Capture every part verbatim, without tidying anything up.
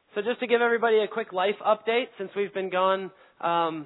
So just to give everybody a quick life update, since we've been gone, um,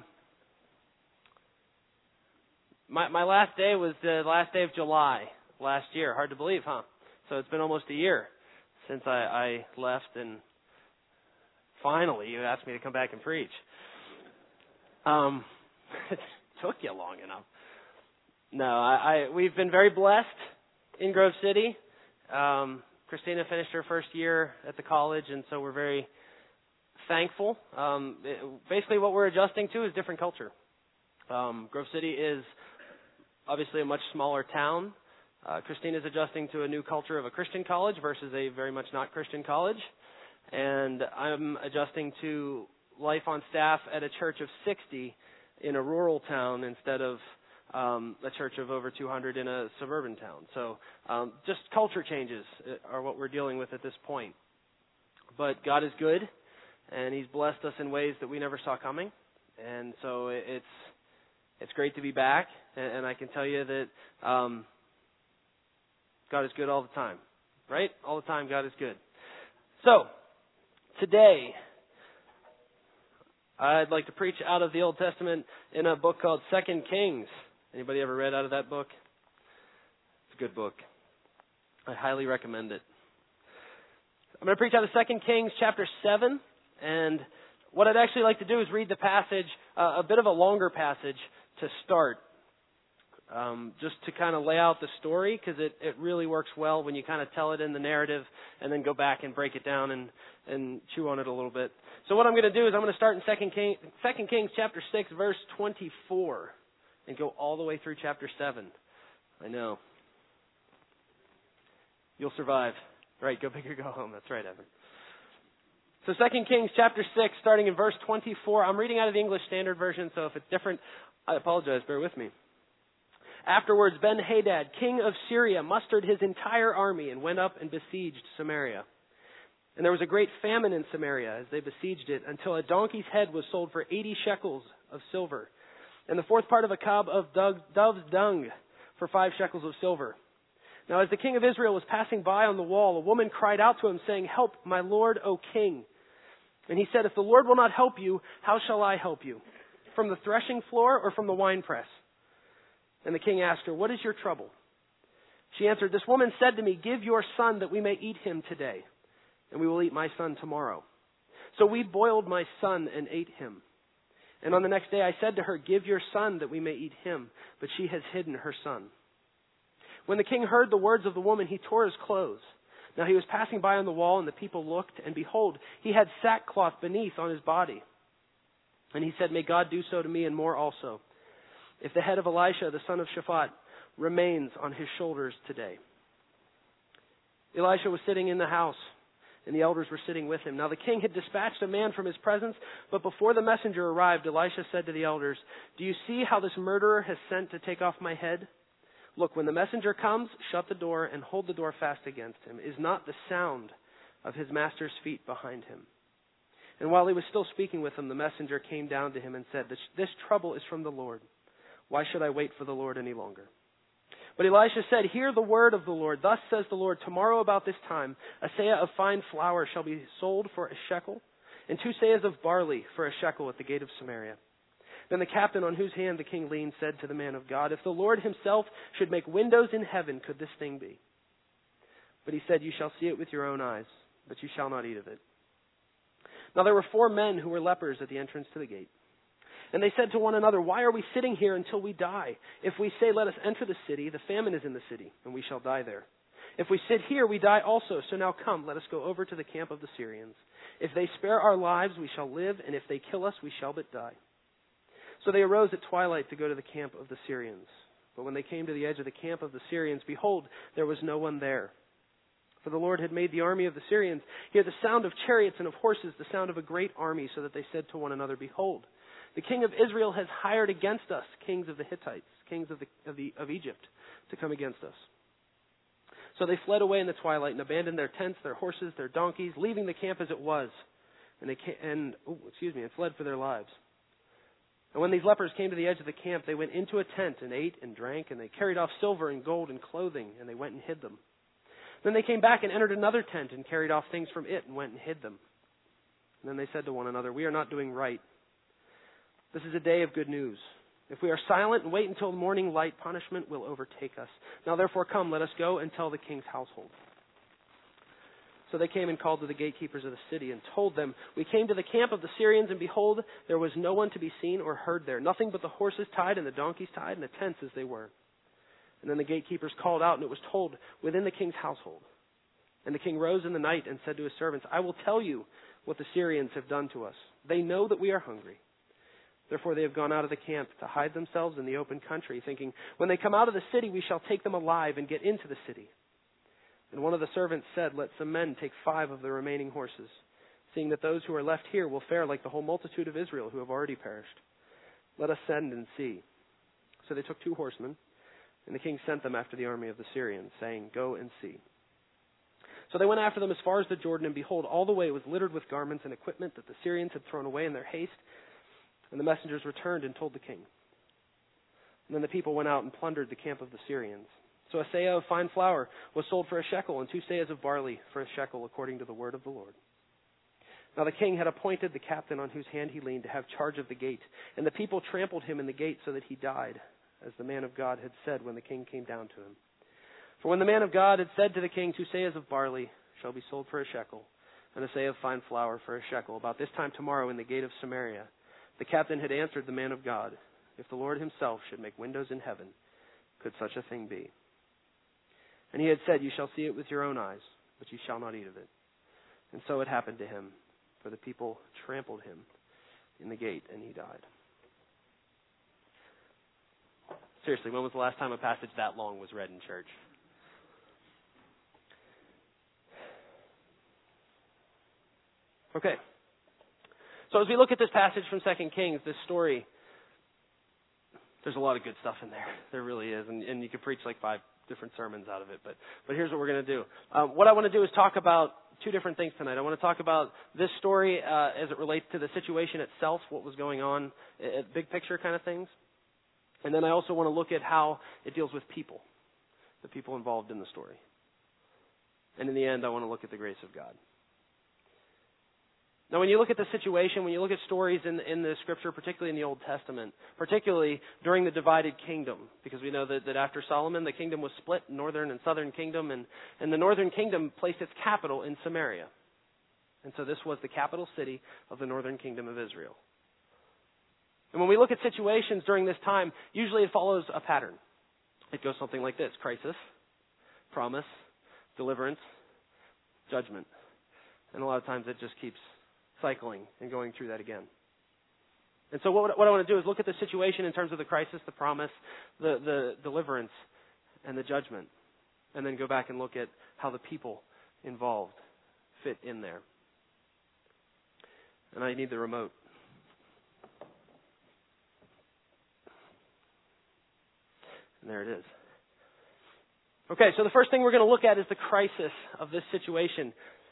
my, my last day was the last day of July last year. Hard to believe, huh? So it's been almost a year since I, I left, and finally you asked me to come back and preach. Um, it took you long enough. No, I, I we've been very blessed in Grove City. Um, Christina finished her first year at the college, and so we're very thankful. Um, it, basically, what we're adjusting to is different culture. Um, Grove City is obviously a much smaller town. Uh, Christina's adjusting to a new culture of a Christian college versus a very much not Christian college. And I'm adjusting to life on staff at a church of sixty in a rural town instead of um, a church of over two hundred in a suburban town. So um, just culture changes are what we're dealing with at this point. But God is good, and He's blessed us in ways that we never saw coming. And so it's it's great to be back, and, and I can tell you that um, God is good all the time, right? All the time, God is good. So today, I'd like to preach out of the Old Testament in a book called Second Kings. Anybody ever read out of that book? It's a good book. I highly recommend it. I'm going to preach out of Second Kings chapter seven, and what I'd actually like to do is read the passage, uh, a bit of a longer passage to start, um, just to kind of lay out the story, because it, it really works well when you kind of tell it in the narrative and then go back and break it down and, and chew on it a little bit. So what I'm going to do is I'm going to start in Second King, Second Kings chapter six, verse twenty-four, and go all the way through chapter seven. I know. You'll survive. Right, go big or go home. That's right, Evan. So Second Kings chapter six, starting in verse twenty-four. I'm reading out of the English Standard Version, so if it's different, I apologize. Bear with me. Afterwards, Ben-Hadad, king of Syria, mustered his entire army and went up and besieged Samaria. And there was a great famine in Samaria as they besieged it, until a donkey's head was sold for eighty shekels of silver, and the fourth part of a cob of dove's dung for five shekels of silver. Now as the king of Israel was passing by on the wall, a woman cried out to him, saying, "Help, my lord, O king." And he said, "If the Lord will not help you, how shall I help you? From the threshing floor or from the winepress?" And the king asked her, "What is your trouble?" She answered, "This woman said to me, 'Give your son that we may eat him today, and we will eat my son tomorrow.' So we boiled my son and ate him. And on the next day I said to her, 'Give your son that we may eat him.' But she has hidden her son." When the king heard the words of the woman, he tore his clothes. Now he was passing by on the wall, and the people looked, and behold, he had sackcloth beneath on his body. And he said, "May God do so to me and more also, if the head of Elisha, the son of Shaphat, remains on his shoulders today." Elisha was sitting in the house, and the elders were sitting with him. Now the king had dispatched a man from his presence, but before the messenger arrived, Elisha said to the elders, "Do you see how this murderer has sent to take off my head? Look, when the messenger comes, shut the door and hold the door fast against him. Is not the sound of his master's feet behind him?" And while he was still speaking with him, the messenger came down to him and said, "This, this trouble is from the Lord. Why should I wait for the Lord any longer?" But Elisha said, "Hear the word of the Lord. Thus says the Lord, tomorrow about this time, a seah of fine flour shall be sold for a shekel, and two seahs of barley for a shekel at the gate of Samaria." Then the captain on whose hand the king leaned said to the man of God, "If the Lord himself should make windows in heaven, could this thing be?" But he said, "You shall see it with your own eyes, but you shall not eat of it." Now there were four men who were lepers at the entrance to the gate. And they said to one another, "Why are we sitting here until we die? If we say, 'Let us enter the city,' the famine is in the city, and we shall die there. If we sit here, we die also. So now come, let us go over to the camp of the Syrians. If they spare our lives, we shall live, and if they kill us, we shall but die." So they arose at twilight to go to the camp of the Syrians. But when they came to the edge of the camp of the Syrians, behold, there was no one there. For the Lord had made the army of the Syrians hear the sound of chariots and of horses, the sound of a great army, so that they said to one another, "Behold, the king of Israel has hired against us kings of the Hittites, kings of, the, of, the, of Egypt, to come against us." So they fled away in the twilight and abandoned their tents, their horses, their donkeys, leaving the camp as it was, and they came, and oh, excuse me, and fled for their lives. And when these lepers came to the edge of the camp, they went into a tent and ate and drank, and they carried off silver and gold and clothing, and they went and hid them. Then they came back and entered another tent and carried off things from it and went and hid them. And then they said to one another, "We are not doing right. This is a day of good news. If we are silent and wait until morning light, punishment will overtake us. Now therefore come, let us go and tell the king's household." So they came and called to the gatekeepers of the city and told them, "We came to the camp of the Syrians, and behold, there was no one to be seen or heard there, nothing but the horses tied and the donkeys tied and the tents as they were." And then the gatekeepers called out, and it was told within the king's household. And the king rose in the night and said to his servants, "I will tell you what the Syrians have done to us. They know that we are hungry. Therefore they have gone out of the camp to hide themselves in the open country, thinking, when they come out of the city, we shall take them alive and get into the city." And one of the servants said, "Let some men take five of the remaining horses, seeing that those who are left here will fare like the whole multitude of Israel who have already perished. Let us send and see." So they took two horsemen, and the king sent them after the army of the Syrians, saying, "Go and see." So they went after them as far as the Jordan, and behold, all the way was littered with garments and equipment that the Syrians had thrown away in their haste. And the messengers returned and told the king. And then the people went out and plundered the camp of the Syrians. So a seah of fine flour was sold for a shekel, and two seahs of barley for a shekel, according to the word of the Lord. Now the king had appointed the captain on whose hand he leaned to have charge of the gate. And the people trampled him in the gate so that he died, as the man of God had said when the king came down to him. For when the man of God had said to the king, "Two seahs of barley shall be sold for a shekel, and a seah of fine flour for a shekel, about this time tomorrow in the gate of Samaria," the captain had answered the man of God, "If the Lord himself should make windows in heaven, could such a thing be?" And he had said, "You shall see it with your own eyes, but you shall not eat of it." And so it happened to him, for the people trampled him in the gate, and he died. Seriously, when was the last time a passage that long was read in church? Okay. So as we look at this passage from Second Kings, this story, there's a lot of good stuff in there. There really is. And, and you could preach like five different sermons out of it. But, but here's what we're going to do. Um, what I want to do is talk about two different things tonight. I want to talk about this story uh, as it relates to the situation itself, what was going on, uh, big picture kind of things. And then I also want to look at how it deals with people, the people involved in the story. And in the end, I want to look at the grace of God. Now, when you look at the situation, when you look at stories in, in the Scripture, particularly in the Old Testament, particularly during the divided kingdom, because we know that, that after Solomon, the kingdom was split, northern and southern kingdom, and, and the northern kingdom placed its capital in Samaria. And so this was the capital city of the northern kingdom of Israel. And when we look at situations during this time, usually it follows a pattern. It goes something like this: crisis, promise, deliverance, judgment. And a lot of times it just keeps cycling and going through that again. And so what, what I want to do is look at the situation in terms of the crisis, the promise, the, the deliverance, and the judgment. And then go back and look at how the people involved fit in there. And I need the remote. And there it is. Okay, so the first thing we're going to look at is the crisis of this situation.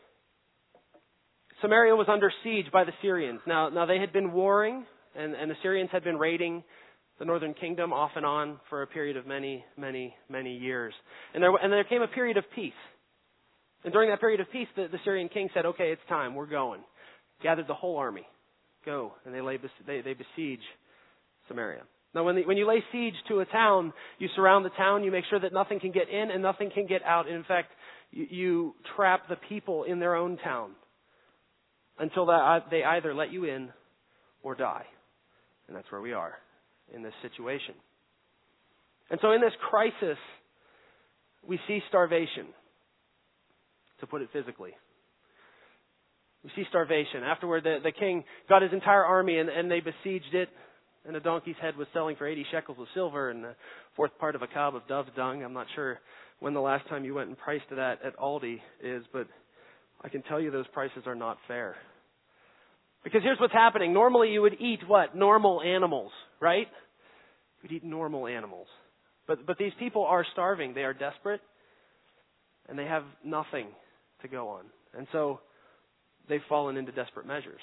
Samaria was under siege by the Syrians. Now, now they had been warring, and, and the Syrians had been raiding the northern kingdom off and on for a period of many, many, many years. And there, and there came a period of peace. And during that period of peace, the, the Syrian king said, "Okay, it's time. We're going." Gathered the whole army. Go. And they, lay, they, they besiege Samaria. Now, when, the, when you lay siege to a town, you surround the town, you make sure that nothing can get in and nothing can get out. And in fact, you, you trap the people in their own town until they either let you in or die. And that's where we are in this situation. And so in this crisis, we see starvation, to put it physically. We see starvation. Afterward, the, the king got his entire army and, and they besieged it. And a donkey's head was selling for eighty shekels of silver and a fourth part of a cob of dove's dung. I'm not sure when the last time you went and priced that at Aldi is, but I can tell you those prices are not fair. Because here's what's happening. Normally you would eat what? Normal animals, right? You'd eat normal animals. But but these people are starving. They are desperate. And they have nothing to go on. And so they've fallen into desperate measures.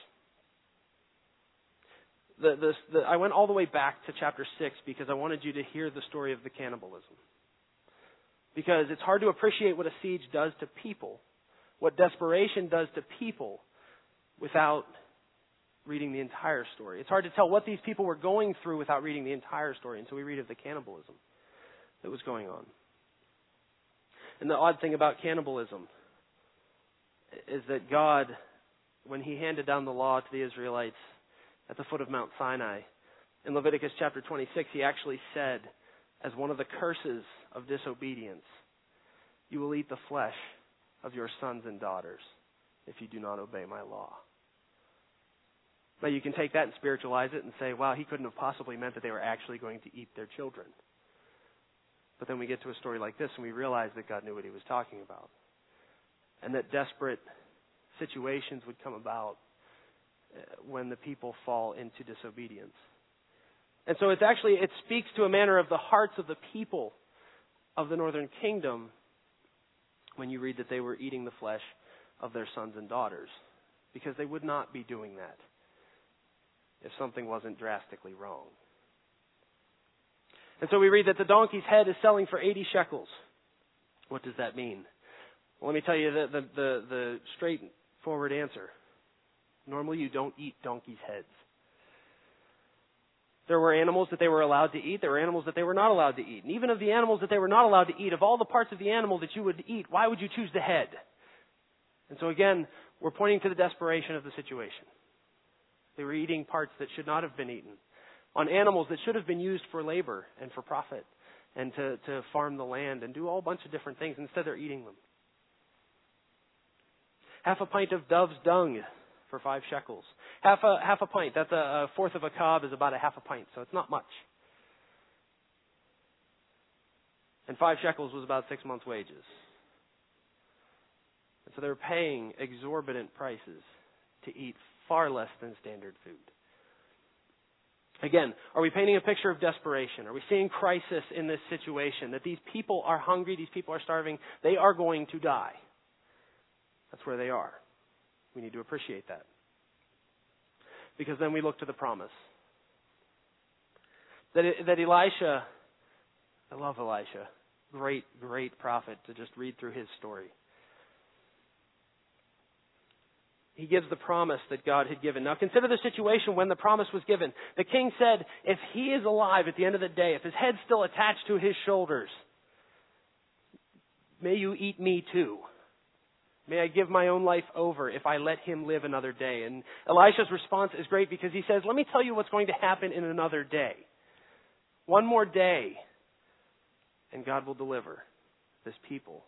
The, the, the, I went all the way back to chapter six because I wanted you to hear the story of the cannibalism. Because it's hard to appreciate what a siege does to people, what desperation does to people, without reading the entire story. It's hard to tell what these people were going through without reading the entire story. And so we read of the cannibalism that was going on. And the odd thing about cannibalism is that God, when He handed down the law to the Israelites at the foot of Mount Sinai, in Leviticus chapter twenty-six, He actually said, as one of the curses of disobedience, you will eat the flesh of your sons and daughters if you do not obey my law. Now you can take that and spiritualize it and say, wow, He couldn't have possibly meant that they were actually going to eat their children. But then we get to a story like this and we realize that God knew what He was talking about. And that desperate situations would come about when the people fall into disobedience. And so it's actually, it speaks to a manner of the hearts of the people of the northern kingdom when you read that they were eating the flesh of their sons and daughters. Because they would not be doing that if something wasn't drastically wrong. And so we read that the donkey's head is selling for eighty shekels. What does that mean? Well, let me tell you the, the, the, the straightforward answer. Normally you don't eat donkeys' heads. There were animals that they were allowed to eat. There were animals that they were not allowed to eat. And even of the animals that they were not allowed to eat, of all the parts of the animal that you would eat, why would you choose the head? And so again, we're pointing to the desperation of the situation. They were eating parts that should not have been eaten on animals that should have been used for labor and for profit and to, to farm the land and do all a bunch of different things. Instead, they're eating them. Half a pint of dove's dung for five shekels. Half a half a pint. That's a, a fourth of a cob is about a half a pint, so it's not much. And five shekels was about six months' wages. And so they were paying exorbitant prices to eat far less than standard food. Again, are we painting a picture of desperation? Are we seeing crisis in this situation? That these people are hungry, these people are starving, they are going to die. That's where they are. We need to appreciate that. Because then we look to the promise. That, it, that Elisha, I love Elisha, great, great prophet to just read through his story. He gives the promise that God had given. Now consider the situation when the promise was given. The king said, if he is alive at the end of the day, if his head's still attached to his shoulders, may you eat me too. May I give my own life over if I let him live another day. And Elisha's response is great because he says, let me tell you what's going to happen in another day. One more day, and God will deliver this people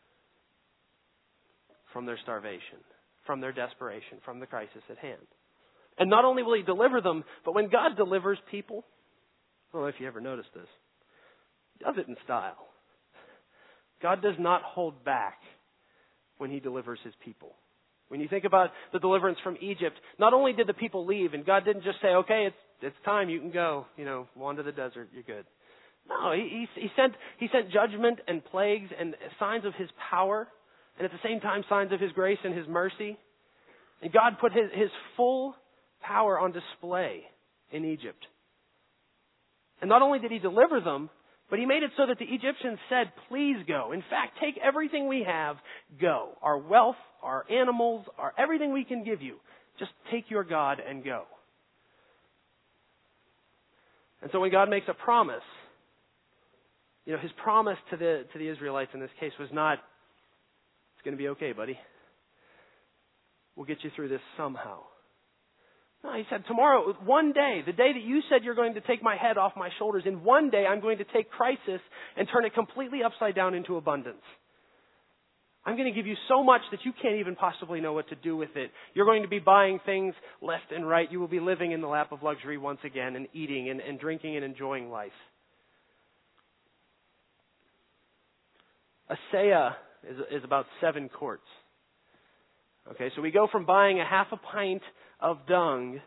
from their starvation, from their desperation, from the crisis at hand. And not only will He deliver them, but when God delivers people, I don't know if you ever noticed this, He does it in style. God does not hold back when He delivers His people. When you think about the deliverance from Egypt, not only did the people leave, and God didn't just say, okay, it's it's time, you can go, you know, wander the desert, you're good. No, he, he, he sent he sent judgment and plagues and signs of His power, and at the same time signs of His grace and His mercy. And God put His, his full power on display in Egypt. And not only did He deliver them, but He made it so that the Egyptians said, please go. In fact, take everything we have, go. Our wealth, our animals, our everything we can give you. Just take your God and go. And so when God makes a promise, you know, His promise to the to the Israelites in this case was not, it's going to be okay, buddy. We'll get you through this somehow. No, He said, tomorrow, one day, the day that you said you're going to take my head off my shoulders, in one day I'm going to take crisis and turn it completely upside down into abundance. I'm going to give you so much that you can't even possibly know what to do with it. You're going to be buying things left and right. You will be living in the lap of luxury once again and eating and, and drinking and enjoying life. A seah is, is about seven quarts. Okay, so we go from buying a half a pint of dung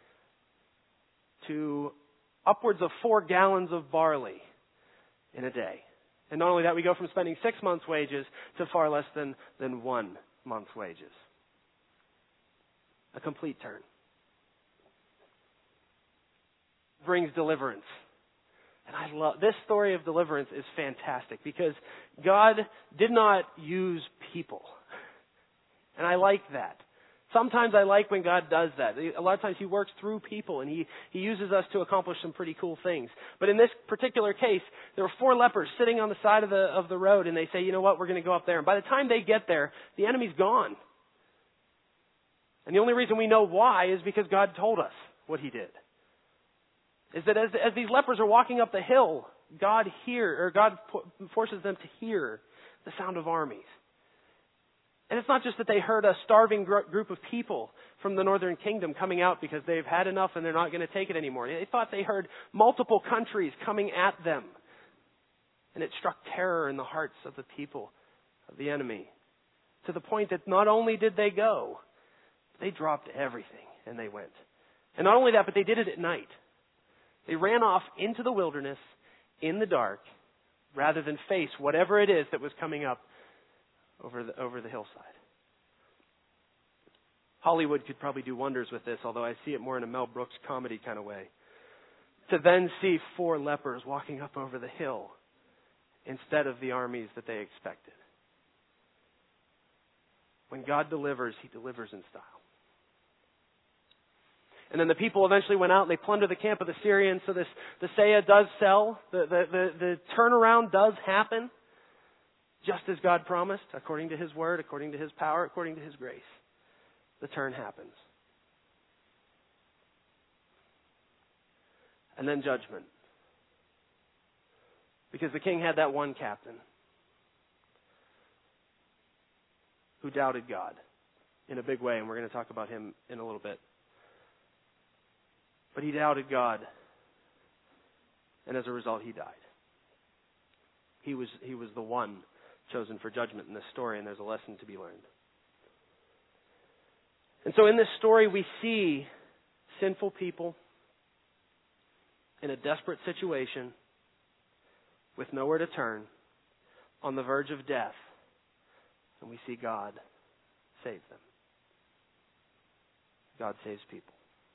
to upwards of four gallons of barley in a day. And not only that, we go from spending six months' wages to far less than, than one month's wages. A complete turn. Brings deliverance. And I love, this story of deliverance is fantastic because God did not use people. And I like that. Sometimes I like when God does that. A lot of times He works through people and He, he uses us to accomplish some pretty cool things. But in this particular case, there were four lepers sitting on the side of the, of the road, and they say, you know what, we're going to go up there. And by the time they get there, the enemy's gone. And the only reason we know why is because God told us what He did. Is that as, as these lepers are walking up the hill, God hear, or God forces them to hear the sound of armies. And it's not just that they heard a starving gr- group of people from the northern kingdom coming out because they've had enough and they're not going to take it anymore. They thought they heard multiple countries coming at them. And it struck terror in the hearts of the people of the enemy, to the point that not only did they go, they dropped everything and they went. And not only that, but they did it at night. They ran off into the wilderness in the dark rather than face whatever it is that was coming up over the, over the hillside. Hollywood could probably do wonders with this, although I see it more in a Mel Brooks comedy kind of way. To then see four lepers walking up over the hill instead of the armies that they expected. When God delivers, He delivers in style. And then the people eventually went out and they plundered the camp of the Syrians. So this, the Saya does sell. The, the, the, the turnaround does happen. Just as God promised, according to His word, according to His power, according to His grace. The turn happens. And then judgment. Because the king had that one captain who doubted God in a big way, and we're going to talk about him in a little bit. But he doubted God, and as a result, he died. He was, he was the one chosen for judgment in this story, and there's a lesson to be learned. And so in this story, we see sinful people in a desperate situation with nowhere to turn, on the verge of death, and we see God save them. God saves people.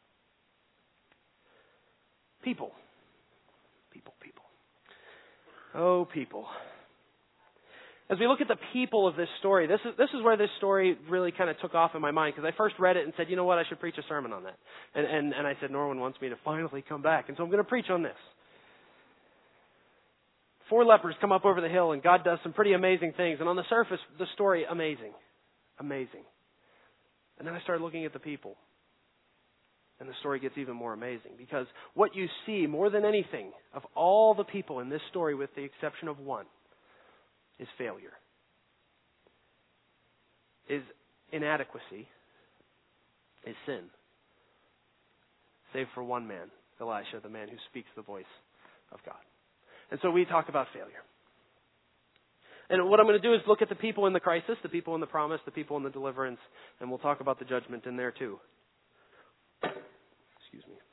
People. People, people. Oh, people. As we look at the people of this story, this is this is where this story really kind of took off in my mind, because I first read it and said, you know what, I should preach a sermon on that. And, and, and I said, Norman wants me to finally come back, and so I'm going to preach on this. Four lepers come up over the hill, and God does some pretty amazing things. And on the surface, the story, amazing. Amazing. And then I started looking at the people. And the story gets even more amazing, because what you see more than anything of all the people in this story, with the exception of one, is failure, is inadequacy, is sin. Save for one man, Elisha, the man who speaks the voice of God. And so we talk about failure. And what I'm going to do is look at the people in the crisis, the people in the promise, the people in the deliverance, and we'll talk about the judgment in there too. Excuse me.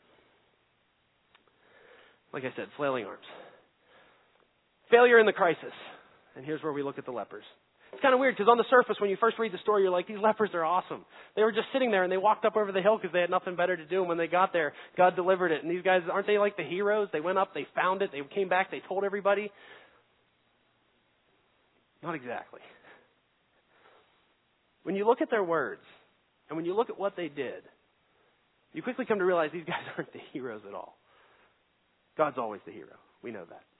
Like I said, flailing arms. Failure in the crisis. And here's where we look at the lepers. It's kind of weird, because on the surface, when you first read the story, you're like, these lepers are awesome. They were just sitting there, and they walked up over the hill because they had nothing better to do. And when they got there, God delivered it. And these guys, aren't they like the heroes? They went up, they found it, they came back, they told everybody. Not exactly. When you look at their words, and when you look at what they did, you quickly come to realize these guys aren't the heroes at all. God's always the hero. We know that.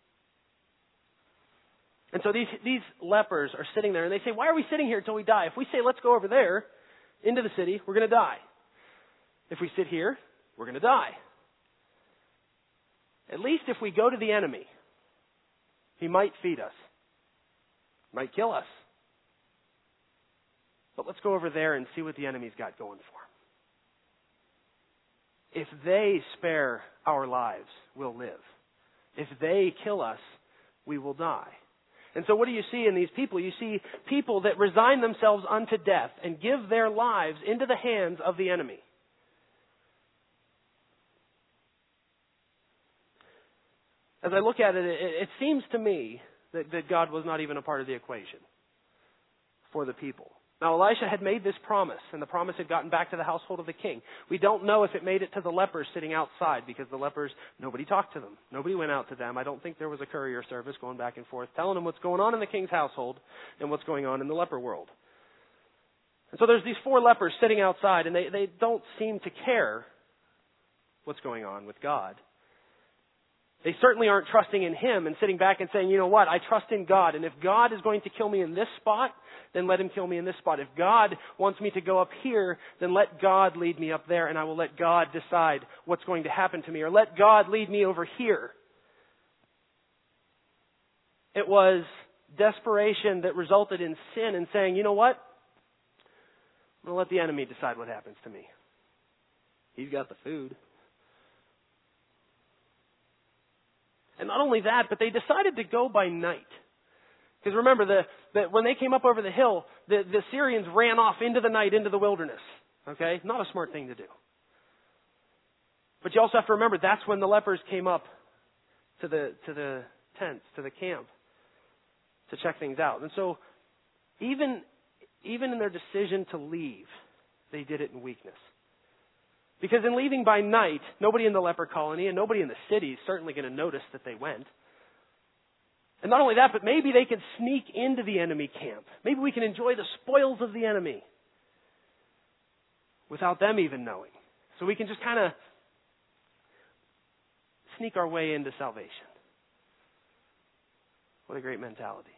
And so these these lepers are sitting there, and they say, why are we sitting here until we die? If we say, let's go over there into the city, we're going to die. If we sit here, we're going to die. At least if we go to the enemy, he might feed us, might kill us. But let's go over there and see what the enemy's got going for him. If they spare our lives, we'll live. If they kill us, we will die. And so what do you see in these people? You see people that resign themselves unto death and give their lives into the hands of the enemy. As I look at it, it, it seems to me that, that God was not even a part of the equation for the people. Now, Elisha had made this promise, and the promise had gotten back to the household of the king. We don't know if it made it to the lepers sitting outside, because the lepers, nobody talked to them. Nobody went out to them. I don't think there was a courier service going back and forth telling them what's going on in the king's household and what's going on in the leper world. So there's these four lepers sitting outside, and they, they don't seem to care what's going on with God. They certainly aren't trusting in Him and sitting back and saying, you know what, I trust in God, and if God is going to kill me in this spot, then let Him kill me in this spot. If God wants me to go up here, then let God lead me up there, and I will let God decide what's going to happen to me, or let God lead me over here. It was desperation that resulted in sin and saying, you know what, I'm going to let the enemy decide what happens to me. He's got the food. And not only that, but they decided to go by night. Because remember, the, the, when they came up over the hill, the, the Syrians ran off into the night, into the wilderness. Okay? Not a smart thing to do. But you also have to remember, that's when the lepers came up to the, to the tents, to the camp, to check things out. And so, even, even in their decision to leave, they did it in weakness. Because in leaving by night, nobody in the leper colony and nobody in the city is certainly going to notice that they went. And not only that, but maybe they could sneak into the enemy camp. Maybe we can enjoy the spoils of the enemy without them even knowing. So we can just kind of sneak our way into salvation. What a great mentality.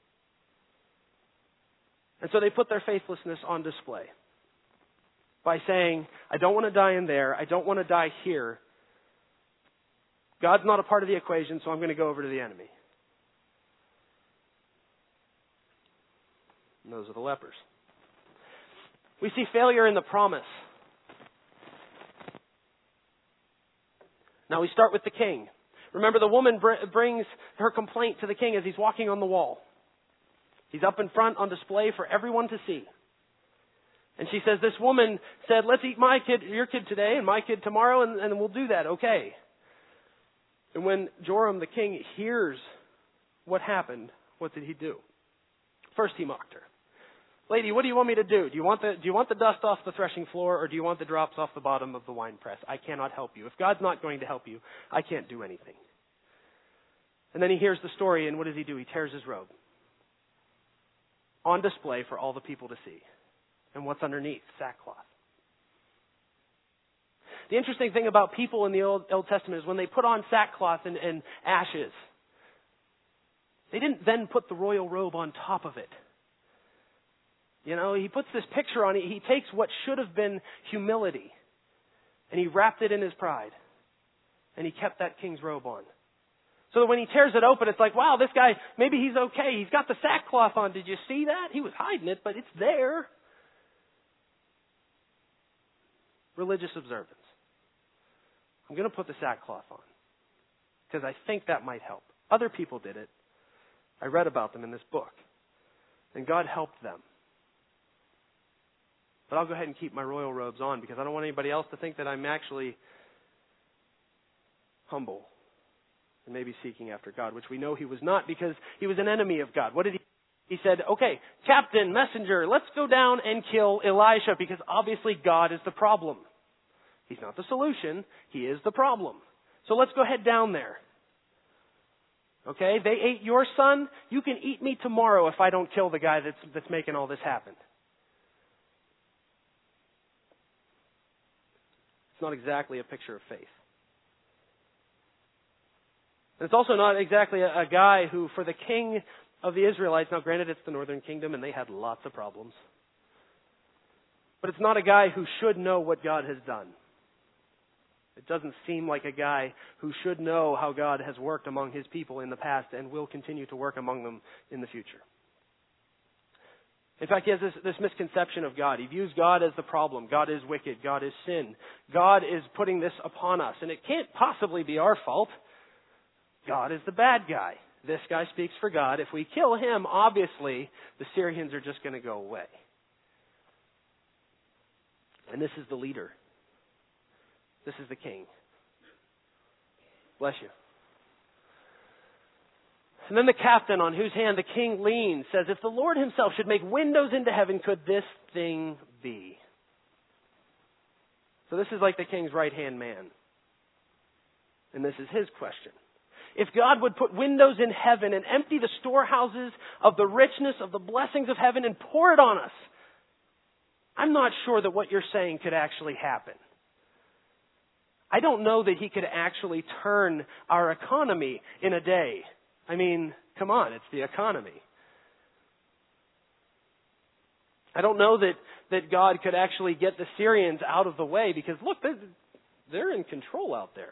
And so they put their faithlessness on display by saying, I don't want to die in there. I don't want to die here. God's not a part of the equation, so I'm going to go over to the enemy. And those are the lepers. We see failure in the promise. Now we start with the king. Remember, the woman br- brings her complaint to the king as he's walking on the wall. He's up in front on display for everyone to see. And she says, this woman said, let's eat my kid, your kid today and my kid tomorrow, and, and we'll do that, okay. And when Joram the king hears what happened, what did he do? First he mocked her. Lady, what do you want me to do? Do you want the, do you want the dust off the threshing floor, or do you want the drops off the bottom of the winepress? I cannot help you. If God's not going to help you, I can't do anything. And then he hears the story, and what does he do? He tears his robe on display for all the people to see. And what's underneath? Sackcloth. The interesting thing about people in the Old, Old Testament is when they put on sackcloth and, and ashes, they didn't then put the royal robe on top of it. You know, he puts this picture on it. He takes what should have been humility and he wrapped it in his pride. And he kept that king's robe on. So that when he tears it open, it's like, wow, this guy, maybe he's okay. He's got the sackcloth on. Did you see that? He was hiding it, but it's there. Religious observance. I'm going to put the sackcloth on because I think that might help. Other people did it. I read about them in this book. And God helped them. But I'll go ahead and keep my royal robes on because I don't want anybody else to think that I'm actually humble and maybe seeking after God, which we know he was not because he was an enemy of God. What did he He said, okay, captain, messenger, let's go down and kill Elisha because obviously God is the problem. He's not the solution. He is the problem. So let's go head down there. Okay, they ate your son. You can eat me tomorrow if I don't kill the guy that's, that's making all this happen. It's not exactly a picture of faith. And it's also not exactly a, a guy who, for the king of the Israelites, now granted it's the northern kingdom and they had lots of problems, but it's not a guy who should know what God has done. It doesn't seem like a guy who should know how God has worked among his people in the past and will continue to work among them in the future. In fact, he has this, this misconception of God. He views God as the problem. God is wicked. God is sin. God is putting this upon us, and it can't possibly be our fault. God is the bad guy. This guy speaks for God. If we kill him, obviously, the Syrians are just going to go away. And this is the leader. This is the king. Bless you. And then the captain on whose hand the king leans says, if the Lord himself should make windows into heaven, could this thing be? So this is like the king's right-hand man. And this is his question. If God would put windows in heaven and empty the storehouses of the richness of the blessings of heaven and pour it on us, I'm not sure that what you're saying could actually happen. I don't know that he could actually turn our economy in a day. I mean, come on, it's the economy. I don't know that, that God could actually get the Syrians out of the way because, look, they're, they're in control out there.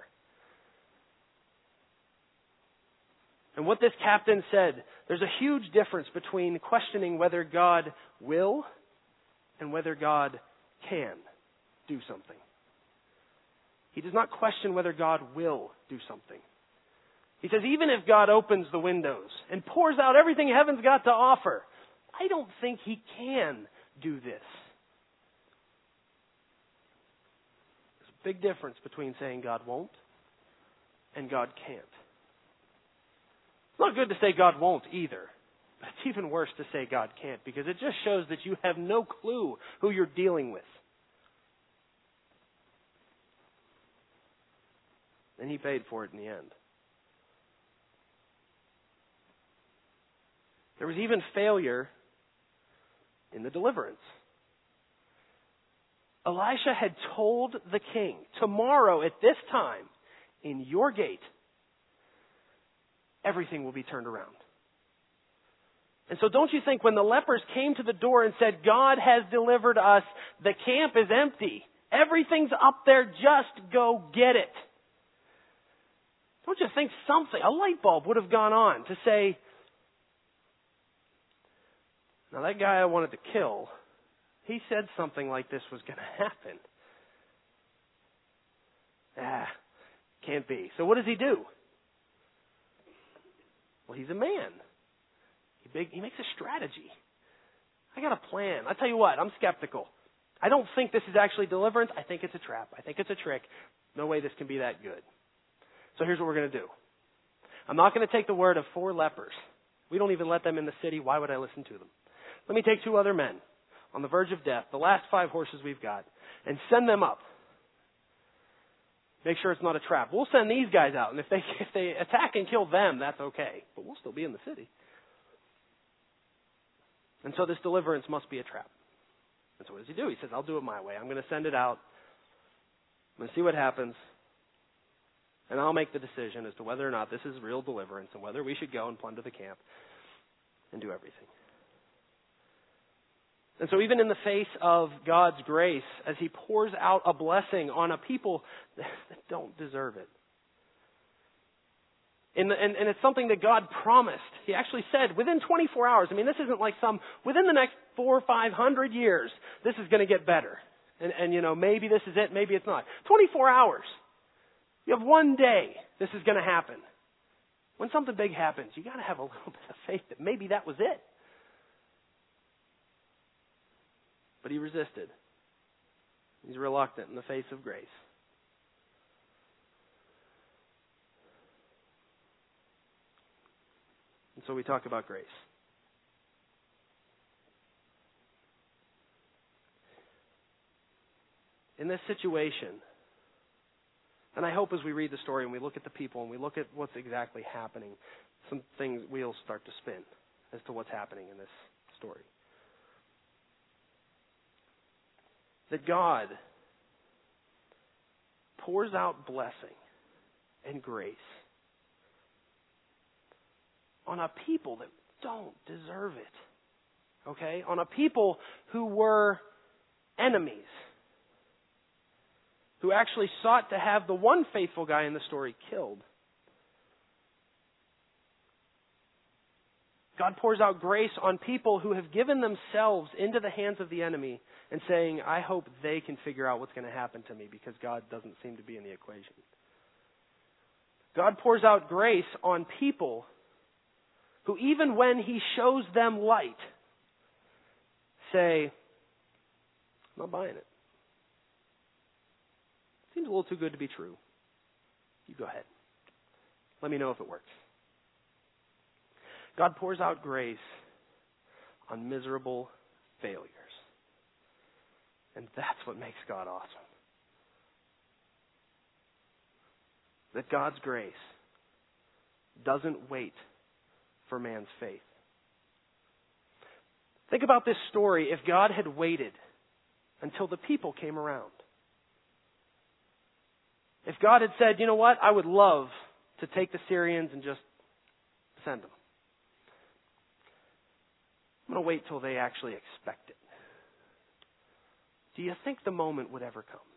And what this captain said, there's a huge difference between questioning whether God will and whether God can do something. He does not question whether God will do something. He says, even if God opens the windows and pours out everything heaven's got to offer, I don't think he can do this. There's a big difference between saying God won't and God can't. It's not good to say God won't either. But it's even worse to say God can't because it just shows that you have no clue who you're dealing with. And he paid for it in the end. There was even failure in the deliverance. Elisha had told the king, tomorrow at this time, in your gate, everything will be turned around. And so don't you think when the lepers came to the door and said, God has delivered us, the camp is empty, everything's up there, just go get it. Don't you think something, a light bulb would have gone on to say, now that guy I wanted to kill, he said something like this was going to happen. Ah, can't be. So what does he do? Well, he's a man. He, big, he makes a strategy. I got a plan. I tell you what, I'm skeptical. I don't think this is actually deliverance. I think it's a trap. I think it's a trick. No way this can be that good. So here's what we're going to do. I'm not going to take the word of four lepers. We don't even let them in the city. Why would I listen to them? Let me take two other men on the verge of death, the last five horses we've got, and send them up. Make sure it's not a trap. We'll send these guys out, and if they if they attack and kill them, that's okay. But we'll still be in the city. And so this deliverance must be a trap. And so what does he do? He says, I'll do it my way. I'm going to send it out. I'm going to see what happens. And I'll make the decision as to whether or not this is real deliverance and whether we should go and plunder the camp and do everything. And so even in the face of God's grace, as he pours out a blessing on a people that don't deserve it. And, and, and it's something that God promised. He actually said within twenty-four hours, I mean, this isn't like some, within the next four or five hundred years, this is going to get better. And, and, you know, maybe this is it, maybe it's not. twenty-four hours. You have one day this is going to happen. When something big happens, you got to have a little bit of faith that maybe that was it. But he resisted. He's reluctant in the face of grace. And so we talk about grace. In this situation, and I hope as we read the story and we look at the people and we look at what's exactly happening, some things wheels start to spin as to what's happening in this story. That God pours out blessing and grace on a people that don't deserve it. Okay? On a people who were enemies. Who actually sought to have the one faithful guy in the story killed. God pours out grace on people who have given themselves into the hands of the enemy and saying, I hope they can figure out what's going to happen to me because God doesn't seem to be in the equation. God pours out grace on people who, even when he shows them light, say, I'm not buying it. Seems a little too good to be true. You go ahead. Let me know if it works. God pours out grace on miserable failures. And that's what makes God awesome. That God's grace doesn't wait for man's faith. Think about this story if God had waited until the people came around. If God had said, you know what, I would love to take the Syrians and just send them. I'm going to wait till they actually expect it. Do you think the moment would ever come?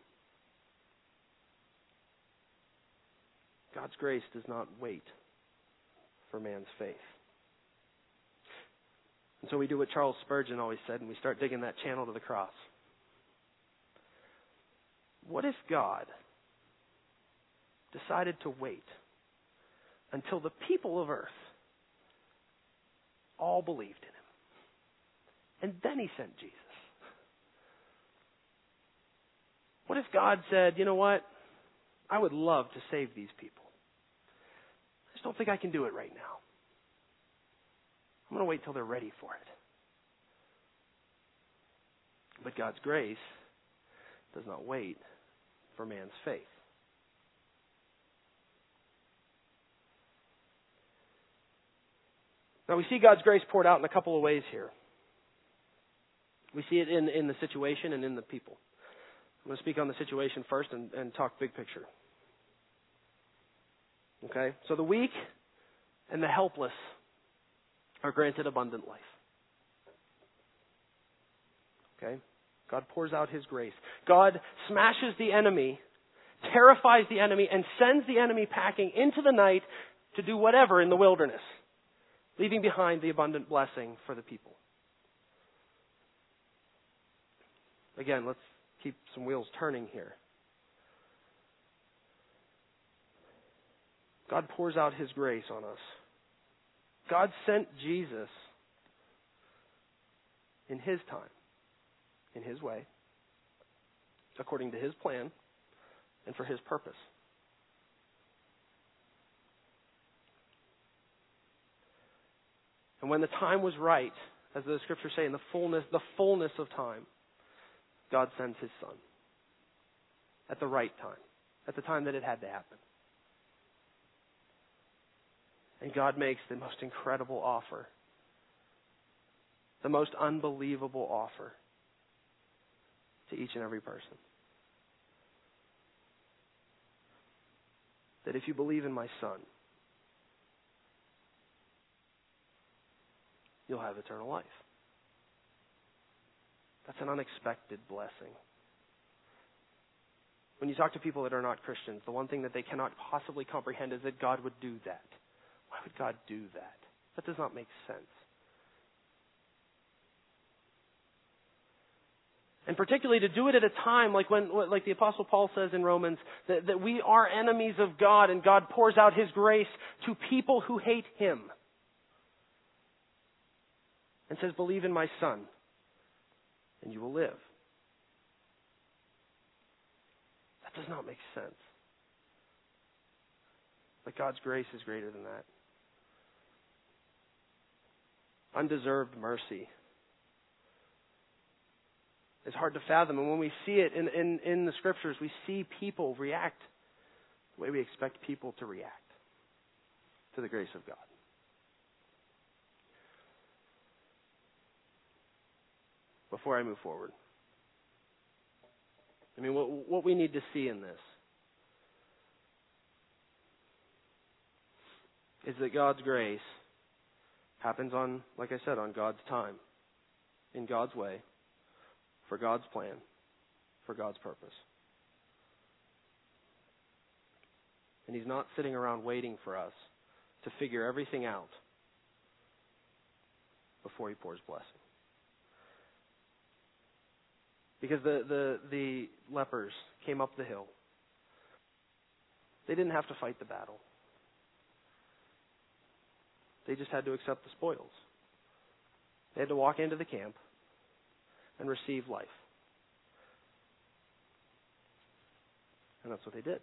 God's grace does not wait for man's faith. And so we do what Charles Spurgeon always said, and we start digging that channel to the cross. What if God decided to wait until the people of earth all believed in him, and then he sent Jesus? What if God said, you know what, I would love to save these people. I just don't think I can do it right now. I'm going to wait till they're ready for it. But God's grace does not wait for man's faith. Now we see God's grace poured out in a couple of ways here. We see it in, in the situation and in the people. I'm going to speak on the situation first and, and talk big picture. Okay? So the weak and the helpless are granted abundant life. Okay? God pours out His grace. God smashes the enemy, terrifies the enemy, and sends the enemy packing into the night to do whatever in the wilderness, leaving behind the abundant blessing for the people. Again, let's keep some wheels turning here. God pours out His grace on us. God sent Jesus in His time, in His way, according to His plan, and for His purpose. And when the time was right, as the Scriptures say, in the fullness, the fullness of time, God sends His Son at the right time, at the time that it had to happen. And God makes the most incredible offer, the most unbelievable offer to each and every person. That if you believe in my Son, you'll have eternal life. That's an unexpected blessing. When you talk to people that are not Christians, the one thing that they cannot possibly comprehend is that God would do that. Why would God do that? That does not make sense. And particularly to do it at a time like when, like the Apostle Paul says in Romans, that, that we are enemies of God and God pours out His grace to people who hate Him. And says, believe in my Son, and you will live. That does not make sense. But God's grace is greater than that. Undeserved mercy is hard to fathom. And when we see it in, in, in the Scriptures, we see people react the way we expect people to react to the grace of God. Before I move forward, I mean, what, what we need to see in this is that God's grace happens on, like I said, on God's time, in God's way, for God's plan, for God's purpose. And He's not sitting around waiting for us to figure everything out before He pours blessing. Because the, the, the lepers came up the hill. They didn't have to fight the battle. They just had to accept the spoils. They had to walk into the camp and receive life. And that's what they did.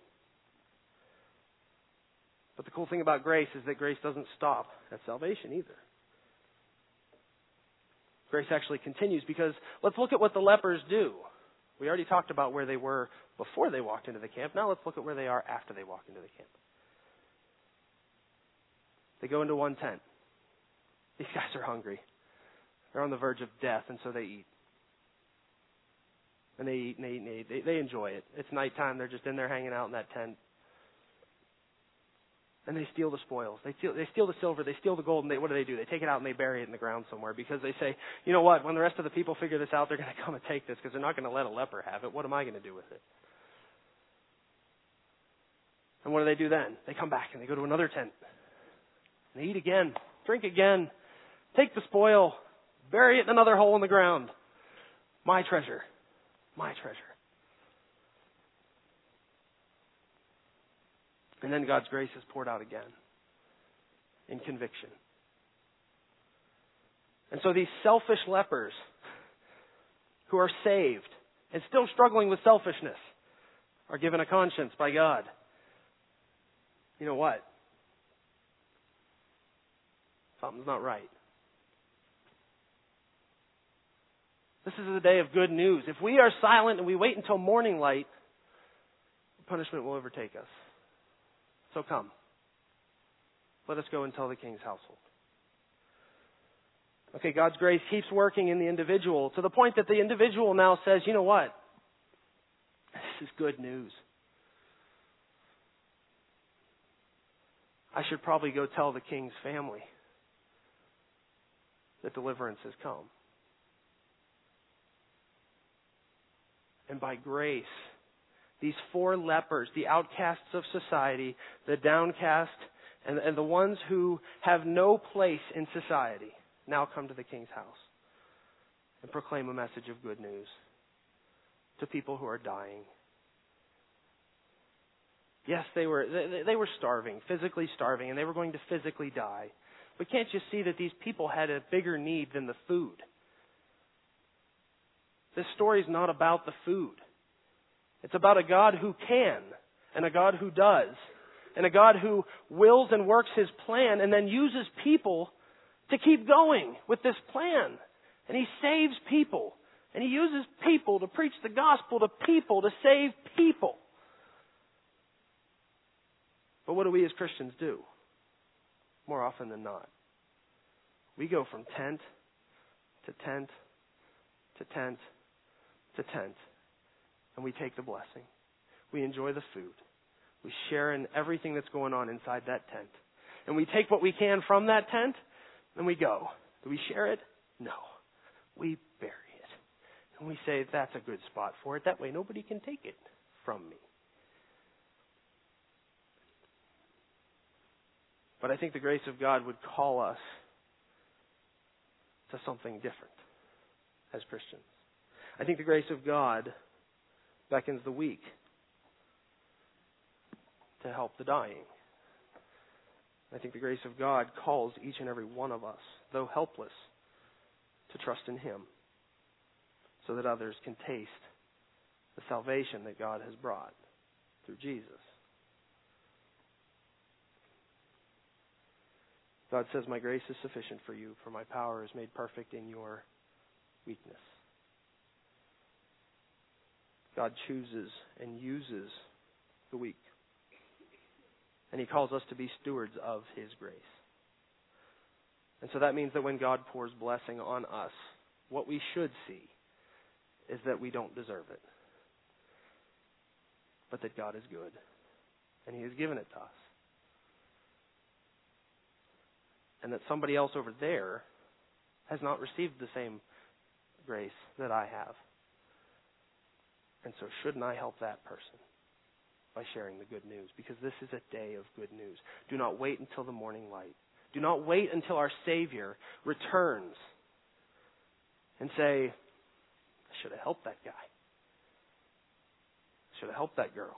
But the cool thing about grace is that grace doesn't stop at salvation either. Grace actually continues because let's look at what the lepers do. We already talked about where they were before they walked into the camp. Now let's look at where they are after they walk into the camp. They go into one tent. These guys are hungry. They're on the verge of death, and so they eat. And they eat and they eat and they eat. They, they enjoy it. It's nighttime. They're just in there hanging out in that tent. And they steal the spoils. They steal, they steal the silver. They steal the gold. And they, what do they do? They take it out and they bury it in the ground somewhere because they say, you know what? When the rest of the people figure this out, they're going to come and take this because they're not going to let a leper have it. What am I going to do with it? And what do they do then? They come back and they go to another tent. And they eat again, drink again, take the spoil, bury it in another hole in the ground. My treasure. My treasure. And then God's grace is poured out again in conviction. And so these selfish lepers who are saved and still struggling with selfishness are given a conscience by God. You know what? Something's not right. This is a day of good news. If we are silent and we wait until morning light, punishment will overtake us. So come. Let us go and tell the king's household. Okay, God's grace keeps working in the individual to the point that the individual now says, you know what? This is good news. I should probably go tell the king's family that deliverance has come. And by grace, these four lepers, the outcasts of society, the downcast, and, and the ones who have no place in society, now come to the king's house and proclaim a message of good news to people who are dying. Yes, they were they, they were starving, physically starving, and they were going to physically die. But can't you see that these people had a bigger need than the food? This story is not about the food. It's about a God who can, and a God who does, and a God who wills and works His plan and then uses people to keep going with this plan. And He saves people. And He uses people to preach the gospel to people, to save people. But what do we as Christians do? More often than not, we go from tent to tent to tent to tent, and we take the blessing. We enjoy the food. We share in everything that's going on inside that tent. And we take what we can from that tent, and we go. Do we share it? No. We bury it. And we say, that's a good spot for it. That way nobody can take it from me. But I think the grace of God would call us to something different as Christians. I think the grace of God beckons the weak to help the dying. I think the grace of God calls each and every one of us, though helpless, to trust in Him so that others can taste the salvation that God has brought through Jesus. God says, my grace is sufficient for you, for my power is made perfect in your weakness. God chooses and uses the weak. And He calls us to be stewards of His grace. And so that means that when God pours blessing on us, what we should see is that we don't deserve it, but that God is good, and He has given it to us. And that somebody else over there has not received the same grace that I have. And so shouldn't I help that person by sharing the good news? Because this is a day of good news. Do not wait until the morning light. Do not wait until our Savior returns and say, I should have helped that guy. I should have helped that girl.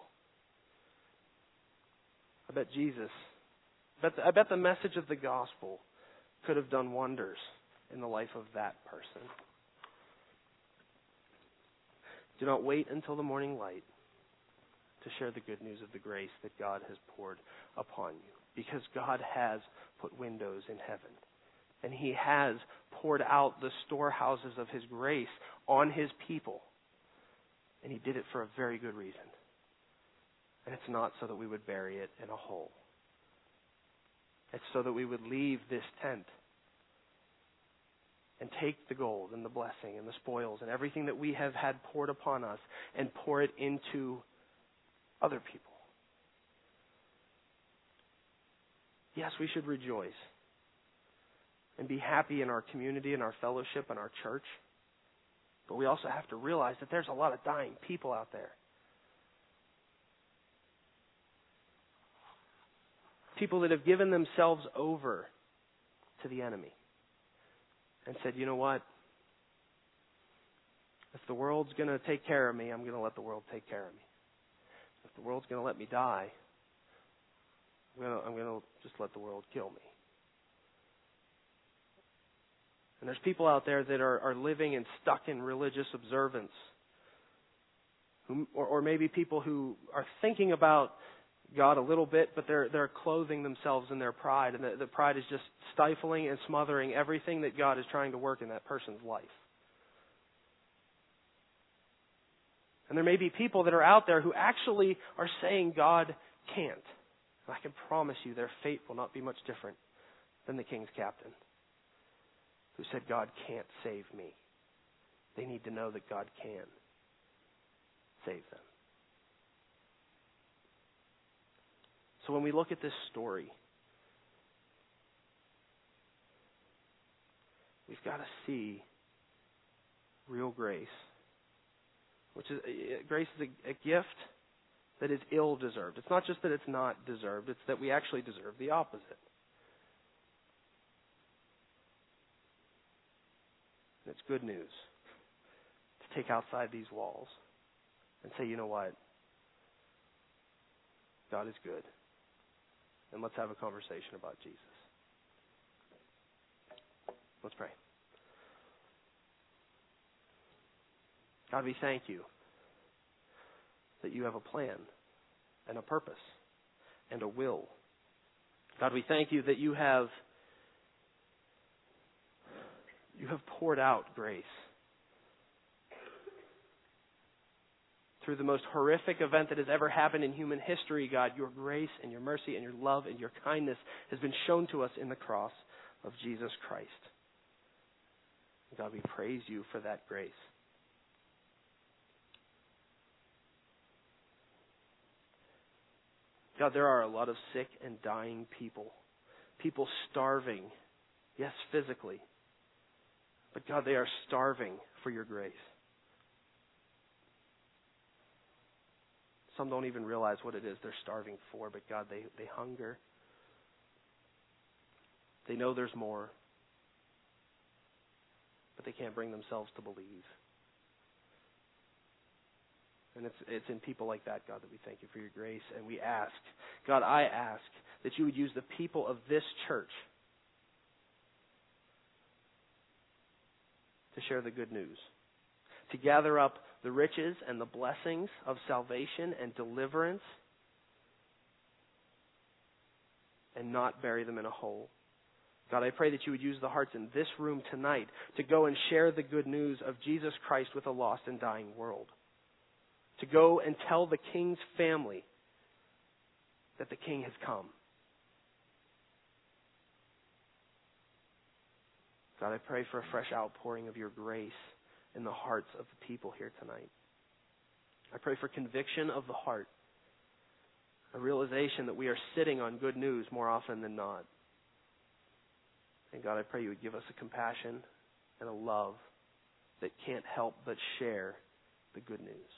I bet Jesus, I bet, the, I bet the message of the gospel could have done wonders in the life of that person. Do not wait until the morning light to share the good news of the grace that God has poured upon you. Because God has put windows in heaven. And He has poured out the storehouses of His grace on His people. And He did it for a very good reason. And it's not so that we would bury it in a hole. It's so that we would leave this tent and take the gold and the blessing and the spoils and everything that we have had poured upon us and pour it into other people. Yes, we should rejoice and be happy in our community and our fellowship and our church. But we also have to realize that there's a lot of dying people out there. People that have given themselves over to the enemy and said, you know what? If the world's going to take care of me, I'm going to let the world take care of me. If the world's going to let me die, I'm going to, I'm going to just let the world kill me. And there's people out there that are, are living and stuck in religious observance. Who, or, or maybe people who are thinking about God a little bit, but they're they're clothing themselves in their pride, and the, the pride is just stifling and smothering everything that God is trying to work in that person's life. And there may be people that are out there who actually are saying God can't. And I can promise you their fate will not be much different than the king's captain, who said God can't save me. They need to know that God can save them. So when we look at this story, we've got to see real grace, which is grace is a, a gift that is ill-deserved. It's not just that it's not deserved, it's that we actually deserve the opposite. And it's good news to take outside these walls and say, you know what? God is good. And let's have a conversation about Jesus. Let's pray. God, we thank you that you have a plan and a purpose and a will. God, we thank you that you have you have poured out grace. Through the most horrific event that has ever happened in human history, God, your grace and your mercy and your love and your kindness has been shown to us in the cross of Jesus Christ. God, we praise you for that grace. God, there are a lot of sick and dying people. People starving, yes, physically. But God, they are starving for your grace. Some don't even realize what it is they're starving for, but God, they, they hunger. They know there's more, but they can't bring themselves to believe. And it's it's in people like that, God, that we thank you for your grace. And we ask, God, I ask that you would use the people of this church to share the good news, to gather up the riches and the blessings of salvation and deliverance and not bury them in a hole. God, I pray that you would use the hearts in this room tonight to go and share the good news of Jesus Christ with a lost and dying world. To go and tell the King's family that the King has come. God, I pray for a fresh outpouring of your grace in the hearts of the people here tonight. I pray for conviction of the heart, a realization that we are sitting on good news more often than not. And God, I pray you would give us a compassion and a love that can't help but share the good news.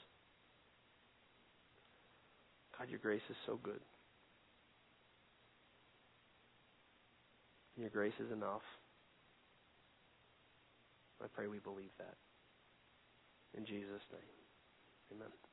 God, your grace is so good. Your grace is enough. I pray we believe that. In Jesus' name, amen.